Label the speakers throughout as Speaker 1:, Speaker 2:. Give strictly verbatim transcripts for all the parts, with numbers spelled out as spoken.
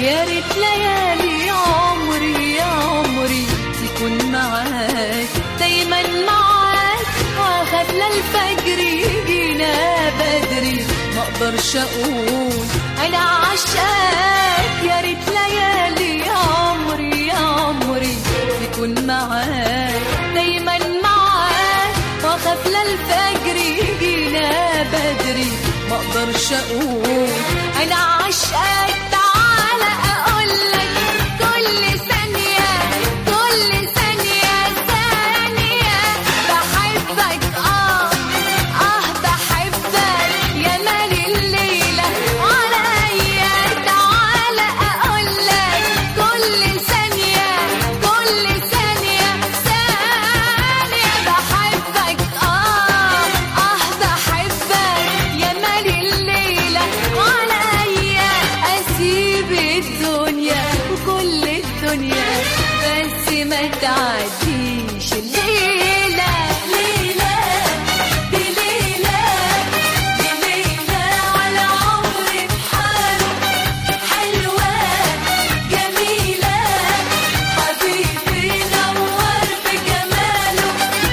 Speaker 1: يا ريت ليالي عمري يا عمري تكون معاك دايما معاك، واخاف للفجر يجينا بدري ما اقدرش اقول انا عشقك. يا ريت ليالي يا عمري يا عمري تكون معاك دايما معاك، واخاف للفجر يجينا بدري ما اقدرش اقول انا عشقك. تعالى اقولك كل ثانية كل ثانية ثانية بحبك، اه اه بحبك يا مال الليلة عليا. تعالى اقولك كل ثانية كل ثانية ثانية بحبك، اه اه بحبك يا مال الليلة عليا. اسيب الدنيا وكل الدنيا بس ما تعديش الليلة. ليلة دي ليلة دي ليلة على عمري بحاله، حلوة جميلة حبيبي نور بجماله.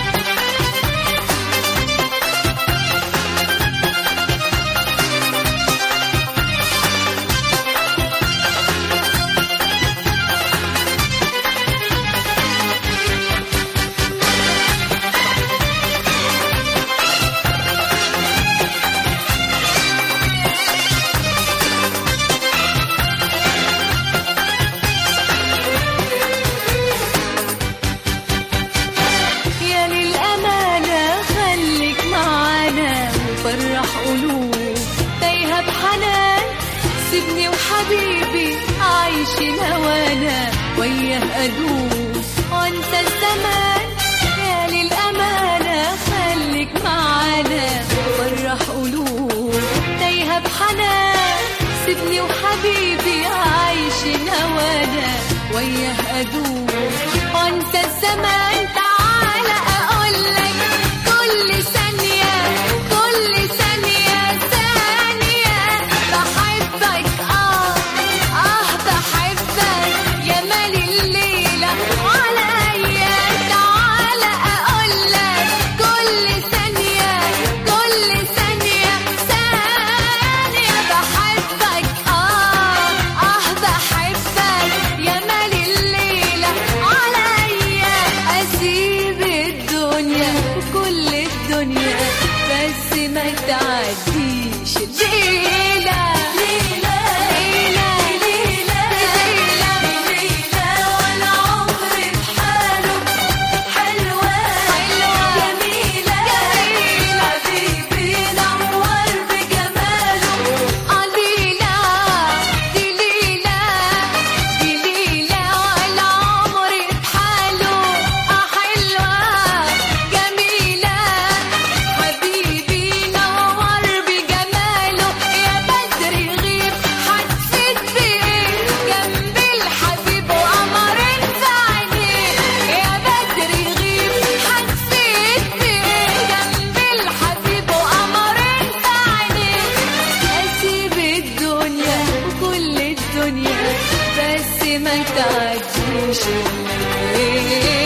Speaker 1: يا للأمانة خليك معانا وفرح قلوب تايهة بحنان، سيبني وحبيبي عايشين هوانا وياه أدوب وانسى الزمان. يا للأمانة خليك معانا وفرح قلوب تايهة بحنان، سيبني وحبيبي عايشين هوانا وياه أدوب وانسى الزمان. تعالى اقولك كل ثانية كل ثانية ثانية بحبك، اه اه بحبك يا مال الليلة عليا. تعالى اقولك كل ثانية كل ثانية ثانية بحبك، اه اه بحبك يا مال الليلة عليا. اسيب الدنيا وكل الدنيا بس ما تعديش الليلة. ليلة ليلة ليلة ليلة ولا عمري بحاله، حلوة حلوة جميلة جميلة حبيبي نور بجماله. آه ليلة دي ليلة دي ليلة ولا عمري بحاله، آه حلوة جميلة حبيبي نور بجماله. يا بدر غيب حسيت بإيه جنب الحبيب وقمرين في عينيه. يا بدر غيب حسيت بإيه جنب الحبيب وقمرين في عينيه. أسيب الدنيا وكل الدنيا بس ما تعديش الليل.